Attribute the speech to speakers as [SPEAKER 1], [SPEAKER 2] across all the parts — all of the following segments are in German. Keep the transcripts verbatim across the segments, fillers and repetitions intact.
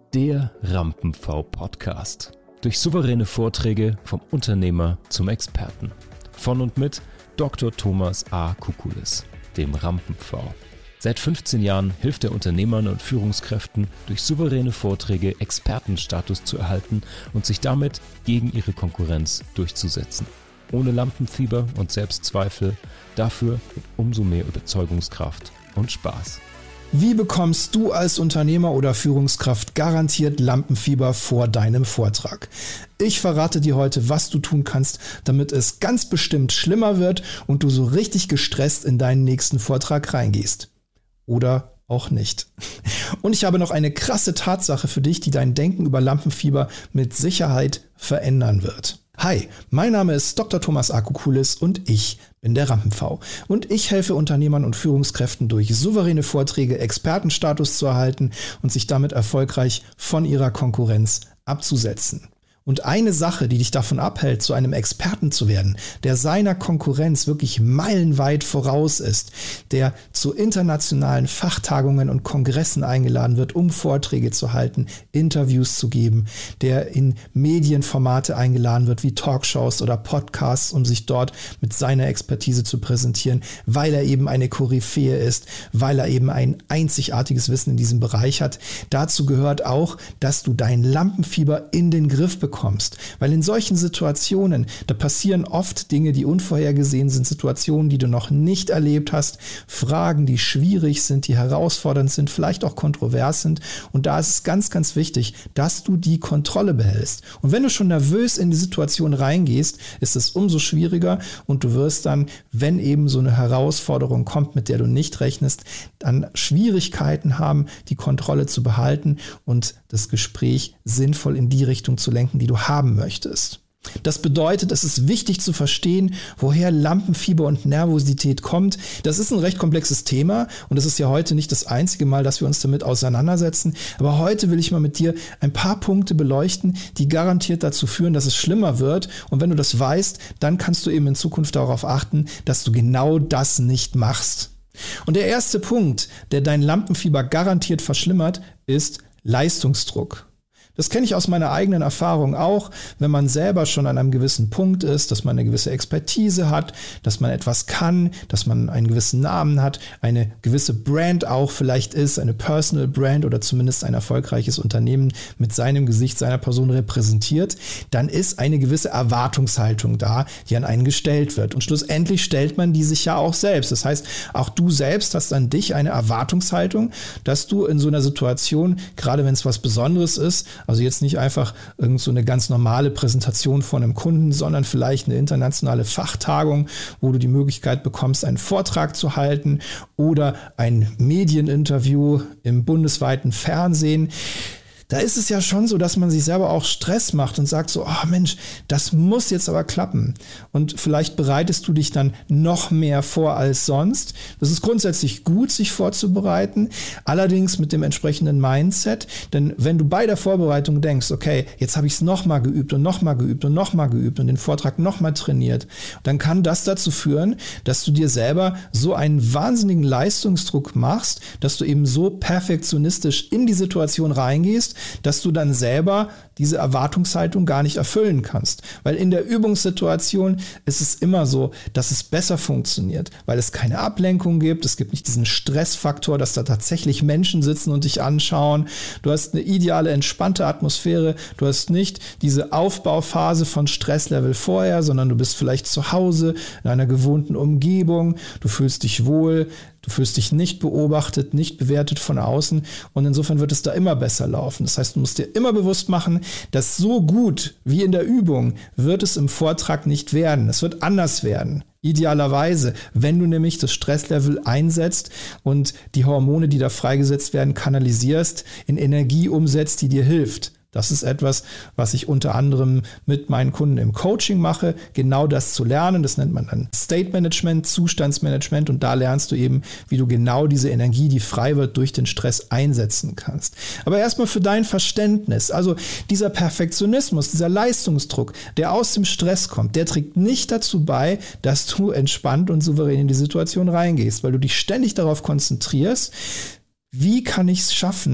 [SPEAKER 1] Der Rampen-V-Podcast. Durch souveräne Vorträge vom Unternehmer zum Experten. Von und mit Doktor Thomas A. Kukulis, dem Rampen-V. Seit fünfzehn Jahren hilft er Unternehmern und Führungskräften, durch souveräne Vorträge Expertenstatus zu erhalten und sich damit gegen ihre Konkurrenz durchzusetzen. Ohne Lampenfieber und Selbstzweifel, dafür mit umso mehr Überzeugungskraft und Spaß.
[SPEAKER 2] Wie bekommst du als Unternehmer oder Führungskraft garantiert Lampenfieber vor deinem Vortrag? Ich verrate dir heute, was du tun kannst, damit es ganz bestimmt schlimmer wird und du so richtig gestresst in deinen nächsten Vortrag reingehst. Oder auch nicht. Und ich habe noch eine krasse Tatsache für dich, die dein Denken über Lampenfieber mit Sicherheit verändern wird. Hi, mein Name ist Doktor Thomas A. Kukulis und ich bin der Rampen-V. Und ich helfe Unternehmern und Führungskräften durch souveräne Vorträge Expertenstatus zu erhalten und sich damit erfolgreich von ihrer Konkurrenz abzusetzen. Und eine Sache, die dich davon abhält, zu einem Experten zu werden, der seiner Konkurrenz wirklich meilenweit voraus ist, der zu internationalen Fachtagungen und Kongressen eingeladen wird, um Vorträge zu halten, Interviews zu geben, der in Medienformate eingeladen wird, wie Talkshows oder Podcasts, um sich dort mit seiner Expertise zu präsentieren, weil er eben eine Koryphäe ist, weil er eben ein einzigartiges Wissen in diesem Bereich hat. Dazu gehört auch, dass du dein Lampenfieber in den Griff bekommst. Kommst. Weil in solchen Situationen, da passieren oft Dinge, die unvorhergesehen sind, Situationen, die du noch nicht erlebt hast, Fragen, die schwierig sind, die herausfordernd sind, vielleicht auch kontrovers sind. Und da ist es ganz, ganz wichtig, dass du die Kontrolle behältst. Und wenn du schon nervös in die Situation reingehst, ist es umso schwieriger und du wirst dann, wenn eben so eine Herausforderung kommt, mit der du nicht rechnest, dann Schwierigkeiten haben, die Kontrolle zu behalten und das Gespräch sinnvoll in die Richtung zu lenken, die du haben möchtest. Das bedeutet, es ist wichtig zu verstehen, woher Lampenfieber und Nervosität kommt. Das ist ein recht komplexes Thema und es ist ja heute nicht das einzige Mal, dass wir uns damit auseinandersetzen. Aber heute will ich mal mit dir ein paar Punkte beleuchten, die garantiert dazu führen, dass es schlimmer wird. Und wenn du das weißt, dann kannst du eben in Zukunft darauf achten, dass du genau das nicht machst. Und der erste Punkt, der dein Lampenfieber garantiert verschlimmert, ist Leistungsdruck. Das kenne ich aus meiner eigenen Erfahrung auch, wenn man selber schon an einem gewissen Punkt ist, dass man eine gewisse Expertise hat, dass man etwas kann, dass man einen gewissen Namen hat, eine gewisse Brand auch vielleicht ist, eine Personal Brand oder zumindest ein erfolgreiches Unternehmen mit seinem Gesicht, seiner Person repräsentiert, dann ist eine gewisse Erwartungshaltung da, die an einen gestellt wird. Und schlussendlich stellt man die sich ja auch selbst. Das heißt, auch du selbst hast an dich eine Erwartungshaltung, dass du in so einer Situation, gerade wenn es was Besonderes ist, also jetzt nicht einfach irgend so eine ganz normale Präsentation von einem Kunden, sondern vielleicht eine internationale Fachtagung, wo du die Möglichkeit bekommst, einen Vortrag zu halten oder ein Medieninterview im bundesweiten Fernsehen. Da ist es ja schon so, dass man sich selber auch Stress macht und sagt so, oh Mensch, das muss jetzt aber klappen. Und vielleicht bereitest du dich dann noch mehr vor als sonst. Das ist grundsätzlich gut, sich vorzubereiten, allerdings mit dem entsprechenden Mindset. Denn wenn du bei der Vorbereitung denkst, okay, jetzt habe ich es nochmal geübt und nochmal geübt und nochmal geübt und den Vortrag nochmal trainiert, dann kann das dazu führen, dass du dir selber so einen wahnsinnigen Leistungsdruck machst, dass du eben so perfektionistisch in die Situation reingehst, dass du dann selber diese Erwartungshaltung gar nicht erfüllen kannst. Weil in der Übungssituation ist es immer so, dass es besser funktioniert, weil es keine Ablenkung gibt, es gibt nicht diesen Stressfaktor, dass da tatsächlich Menschen sitzen und dich anschauen. Du hast eine ideale, entspannte Atmosphäre, du hast nicht diese Aufbauphase von Stresslevel vorher, sondern du bist vielleicht zu Hause in einer gewohnten Umgebung, du fühlst dich wohl, du fühlst dich nicht beobachtet, nicht bewertet von außen und insofern wird es da immer besser laufen. Das heißt, du musst dir immer bewusst machen, dass so gut wie in der Übung wird es im Vortrag nicht werden. Es wird anders werden. Idealerweise, wenn du nämlich das Stresslevel einsetzt und die Hormone, die da freigesetzt werden, kanalisierst, in Energie umsetzt, die dir hilft. Das ist etwas, was ich unter anderem mit meinen Kunden im Coaching mache, genau das zu lernen. Das nennt man dann State Management, Zustandsmanagement und da lernst du eben, wie du genau diese Energie, die frei wird, durch den Stress einsetzen kannst. Aber erstmal für dein Verständnis, also dieser Perfektionismus, dieser Leistungsdruck, der aus dem Stress kommt, der trägt nicht dazu bei, dass du entspannt und souverän in die Situation reingehst, weil du dich ständig darauf konzentrierst, wie kann ich es schaffen,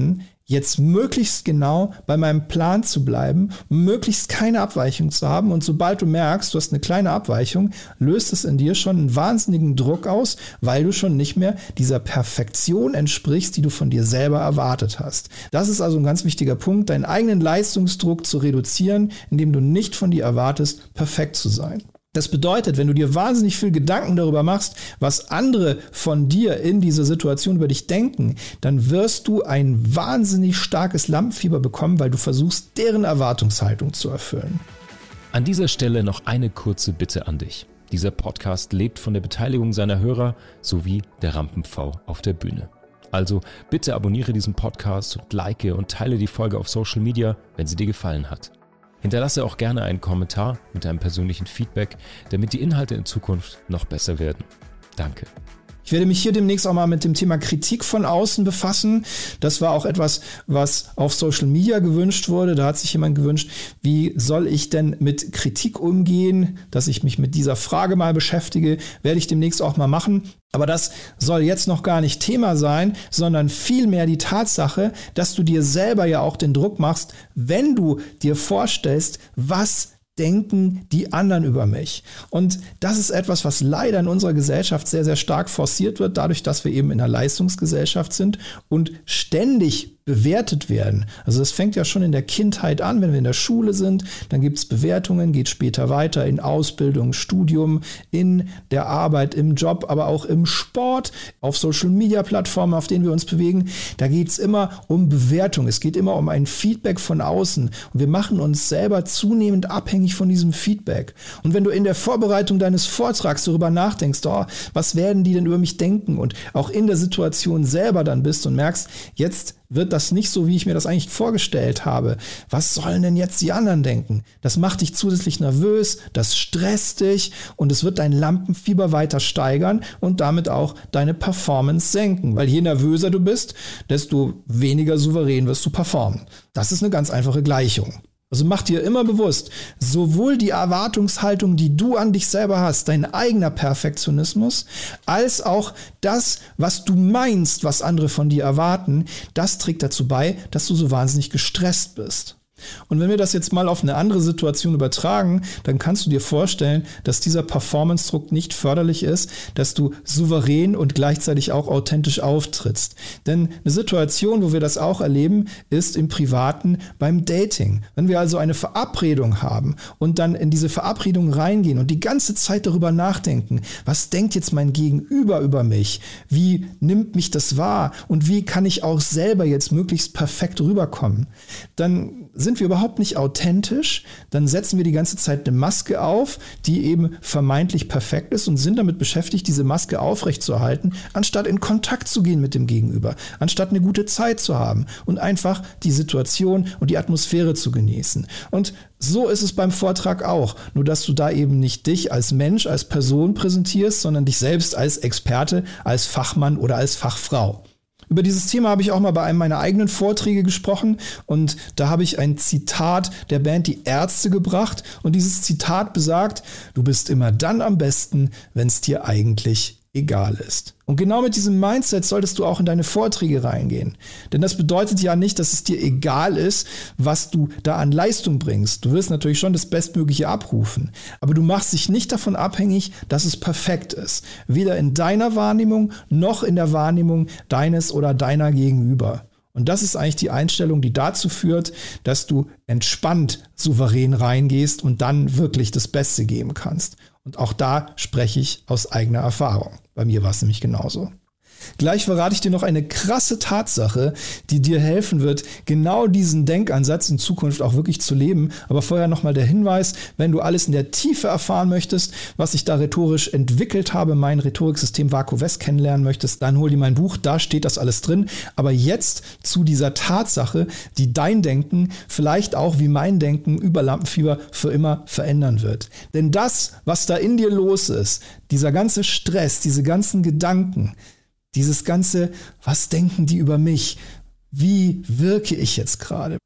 [SPEAKER 2] jetzt möglichst genau bei meinem Plan zu bleiben, möglichst keine Abweichung zu haben. Und sobald du merkst, du hast eine kleine Abweichung, löst es in dir schon einen wahnsinnigen Druck aus, weil du schon nicht mehr dieser Perfektion entsprichst, die du von dir selber erwartet hast. Das ist also ein ganz wichtiger Punkt, deinen eigenen Leistungsdruck zu reduzieren, indem du nicht von dir erwartest, perfekt zu sein. Das bedeutet, wenn du dir wahnsinnig viel Gedanken darüber machst, was andere von dir in dieser Situation über dich denken, dann wirst du ein wahnsinnig starkes Lampenfieber bekommen, weil du versuchst, deren Erwartungshaltung zu erfüllen.
[SPEAKER 1] An dieser Stelle noch eine kurze Bitte an dich. Dieser Podcast lebt von der Beteiligung seiner Hörer sowie der Rampen-V auf der Bühne. Also bitte abonniere diesen Podcast und like und teile die Folge auf Social Media, wenn sie dir gefallen hat. Hinterlasse auch gerne einen Kommentar mit deinem persönlichen Feedback, damit die Inhalte in Zukunft noch besser werden. Danke.
[SPEAKER 2] Ich werde mich hier demnächst auch mal mit dem Thema Kritik von außen befassen. Das war auch etwas, was auf Social Media gewünscht wurde. Da hat sich jemand gewünscht, wie soll ich denn mit Kritik umgehen, dass ich mich mit dieser Frage mal beschäftige. Werde ich demnächst auch mal machen. Aber das soll jetzt noch gar nicht Thema sein, sondern vielmehr die Tatsache, dass du dir selber ja auch den Druck machst, wenn du dir vorstellst, was denken die anderen über mich. Und das ist etwas, was leider in unserer Gesellschaft sehr, sehr stark forciert wird, dadurch, dass wir eben in einer Leistungsgesellschaft sind und ständig bewertet werden. Also das fängt ja schon in der Kindheit an, wenn wir in der Schule sind, dann gibt es Bewertungen, geht später weiter in Ausbildung, Studium, in der Arbeit, im Job, aber auch im Sport, auf Social-Media-Plattformen, auf denen wir uns bewegen. Da geht es immer um Bewertung, es geht immer um ein Feedback von außen und wir machen uns selber zunehmend abhängig von diesem Feedback. Und wenn du in der Vorbereitung deines Vortrags darüber nachdenkst, oh, was werden die denn über mich denken, und auch in der Situation selber dann bist und merkst, jetzt wird das nicht so, wie ich mir das eigentlich vorgestellt habe. Was sollen denn jetzt die anderen denken? Das macht dich zusätzlich nervös, das stresst dich und es wird dein Lampenfieber weiter steigern und damit auch deine Performance senken. Weil je nervöser du bist, desto weniger souverän wirst du performen. Das ist eine ganz einfache Gleichung. Also mach dir immer bewusst, sowohl die Erwartungshaltung, die du an dich selber hast, dein eigener Perfektionismus, als auch das, was du meinst, was andere von dir erwarten, das trägt dazu bei, dass du so wahnsinnig gestresst bist. Und wenn wir das jetzt mal auf eine andere Situation übertragen, dann kannst du dir vorstellen, dass dieser Performance-Druck nicht förderlich ist, dass du souverän und gleichzeitig auch authentisch auftrittst. Denn eine Situation, wo wir das auch erleben, ist im Privaten beim Dating. Wenn wir also eine Verabredung haben und dann in diese Verabredung reingehen und die ganze Zeit darüber nachdenken, was denkt jetzt mein Gegenüber über mich? Wie nimmt mich das wahr? Und wie kann ich auch selber jetzt möglichst perfekt rüberkommen? Dann sind wir überhaupt nicht authentisch, dann setzen wir die ganze Zeit eine Maske auf, die eben vermeintlich perfekt ist und sind damit beschäftigt, diese Maske aufrechtzuerhalten, anstatt in Kontakt zu gehen mit dem Gegenüber, anstatt eine gute Zeit zu haben und einfach die Situation und die Atmosphäre zu genießen. Und so ist es beim Vortrag auch, nur dass du da eben nicht dich als Mensch, als Person präsentierst, sondern dich selbst als Experte, als Fachmann oder als Fachfrau. Über dieses Thema habe ich auch mal bei einem meiner eigenen Vorträge gesprochen und da habe ich ein Zitat der Band Die Ärzte gebracht und dieses Zitat besagt: Du bist immer dann am besten, wenn es dir eigentlich egal ist. Und genau mit diesem Mindset solltest du auch in deine Vorträge reingehen. Denn das bedeutet ja nicht, dass es dir egal ist, was du da an Leistung bringst. Du wirst natürlich schon das Bestmögliche abrufen. Aber du machst dich nicht davon abhängig, dass es perfekt ist. Weder in deiner Wahrnehmung noch in der Wahrnehmung deines oder deiner Gegenüber. Und das ist eigentlich die Einstellung, die dazu führt, dass du entspannt souverän reingehst und dann wirklich das Beste geben kannst. Und auch da spreche ich aus eigener Erfahrung. Bei mir war es nämlich genauso. Gleich verrate ich dir noch eine krasse Tatsache, die dir helfen wird, genau diesen Denkansatz in Zukunft auch wirklich zu leben. Aber vorher nochmal der Hinweis, wenn du alles in der Tiefe erfahren möchtest, was ich da rhetorisch entwickelt habe, mein Rhetoriksystem Vaku West kennenlernen möchtest, dann hol dir mein Buch, da steht das alles drin. Aber jetzt zu dieser Tatsache, die dein Denken, vielleicht auch wie mein Denken über Lampenfieber für immer verändern wird. Denn das, was da in dir los ist, dieser ganze Stress, diese ganzen Gedanken, dieses ganze, was denken die über mich? Wie wirke ich jetzt gerade?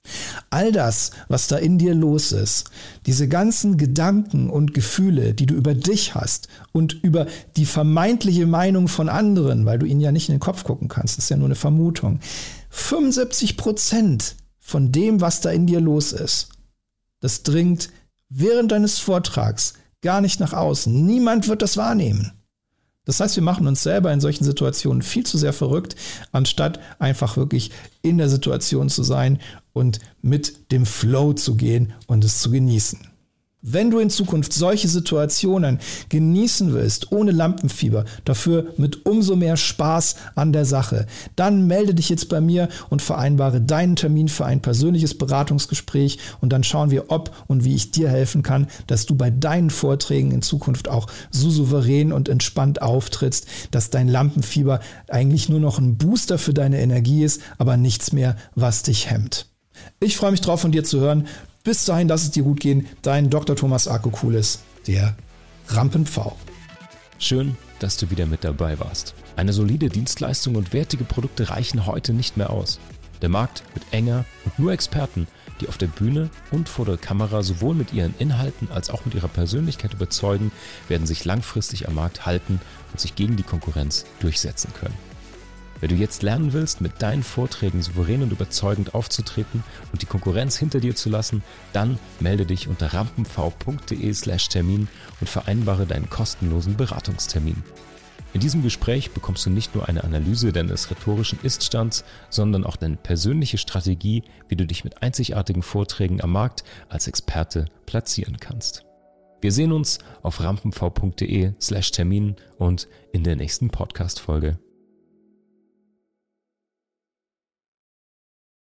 [SPEAKER 2] All das, was da in dir los ist, diese ganzen Gedanken und Gefühle, die du über dich hast und über die vermeintliche Meinung von anderen, weil du ihnen ja nicht in den Kopf gucken kannst, das ist ja nur eine Vermutung, fünfundsiebzig Prozent von dem, was da in dir los ist, das dringt während deines Vortrags gar nicht nach außen. Niemand wird das wahrnehmen. Das heißt, wir machen uns selber in solchen Situationen viel zu sehr verrückt, anstatt einfach wirklich in der Situation zu sein und mit dem Flow zu gehen und es zu genießen. Wenn du in Zukunft solche Situationen genießen willst, ohne Lampenfieber, dafür mit umso mehr Spaß an der Sache, dann melde dich jetzt bei mir und vereinbare deinen Termin für ein persönliches Beratungsgespräch und dann schauen wir, ob und wie ich dir helfen kann, dass du bei deinen Vorträgen in Zukunft auch so souverän und entspannt auftrittst, dass dein Lampenfieber eigentlich nur noch ein Booster für deine Energie ist, aber nichts mehr, was dich hemmt. Ich freue mich drauf, von dir zu hören. Bis dahin, lass es dir gut gehen. Dein Doktor Thomas A. Kukulis, der Rampen-Pfau.
[SPEAKER 1] Schön, dass du wieder mit dabei warst. Eine solide Dienstleistung und wertige Produkte reichen heute nicht mehr aus. Der Markt wird enger und nur Experten, die auf der Bühne und vor der Kamera sowohl mit ihren Inhalten als auch mit ihrer Persönlichkeit überzeugen, werden sich langfristig am Markt halten und sich gegen die Konkurrenz durchsetzen können. Wenn du jetzt lernen willst, mit deinen Vorträgen souverän und überzeugend aufzutreten und die Konkurrenz hinter dir zu lassen, dann melde dich unter rampenv.de slash Termin und vereinbare deinen kostenlosen Beratungstermin. In diesem Gespräch bekommst du nicht nur eine Analyse deines rhetorischen Iststands, sondern auch deine persönliche Strategie, wie du dich mit einzigartigen Vorträgen am Markt als Experte platzieren kannst. Wir sehen uns auf rampenv.de slash Termin und in der nächsten Podcast-Folge.